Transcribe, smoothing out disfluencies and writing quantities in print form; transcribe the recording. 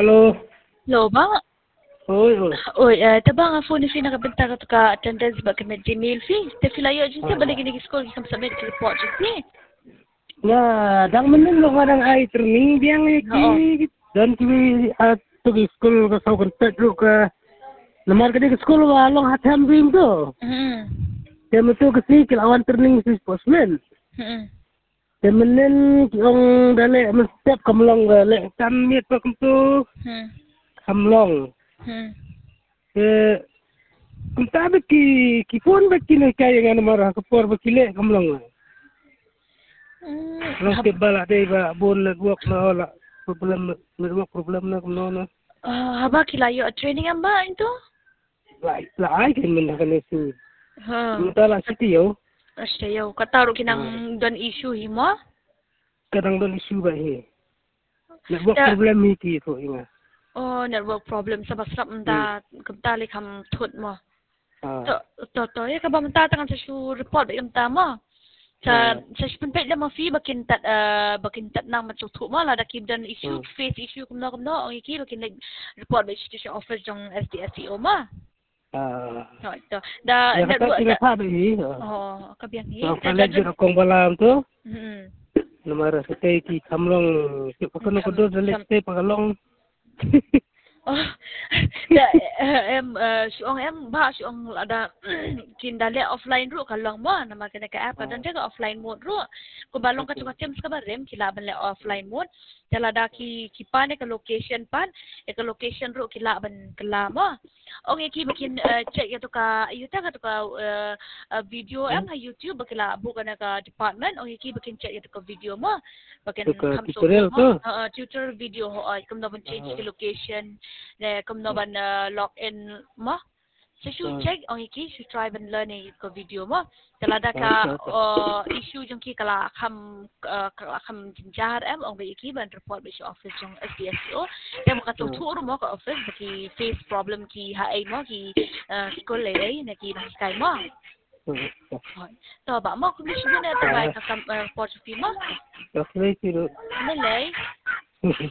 Halo. Lo ba? Oi, oi. Oi, tabang nga phone fi nakabenta ka attendance ba ka med email fi. Te filayo jud sa balik ni school kam submit report jud ni. Ya, dang menen lo kadang ai training biang ki dan ki at to school ka sa kontak lo ka lamar ka di school wa long hatam bim to. Dia metu kasi kilawan training si sportsman. Dia menen ki ong dale mestep kamlong le tan miet pa kumtu. Kamlong. Kunta ba ki phone ba ki na kaya nga namara ka por ba kile kamlong. Long ke bala dai ba bon network na wala problem network problem na kuno na. Haba kilayo training am ba ito? La ai kan men kan su. Ha. Muta la city yo. Asta yo kataro kinang don issue himo? Kadang don issue ba he. Network problem mi ki to inga. Oh, network problem sa basrap mda kamtali kam thut mo. To ya ka ba mta tangan sa report ba yung tama? Sa penpet dah mafi bakin tat nang macam ma lah dah dan issue face issue kumno ang iki bakin like report by institution office jong SDSCO ma. Ito. Da dua tiga hari. Oh, kabiang ni. Kalau jero kong balam tu. Nomor stay ki kamlong ki pakono ko do dale stay pakalong. Oh, da suong ba suong ada kindale offline ru kalong mo na makina ka app kadang jaga offline mode ru ko balong ka tuka teams ka ba rem kilaban le offline mode tala da ki pan ka location pan ka location ru kilaban kala mo ong iki bakin check ya ka yuta ka video ha YouTube bakila bukan ka department ong iki bakin check ya ka video mo bakin tutorial tu tutorial video ho kum na change the location na kum na log in mo so should check ong iki should try and learn ko video mo talada ka issue jong ki kala kham jar ong ba iki ban report ba office jong SDSO ya mo ka tutur mo ka office ki face problem ki hai mo ki school le na ki kai mo to ba mo ku mismo na ta ba ka report fi mo Okay, siro. Malay.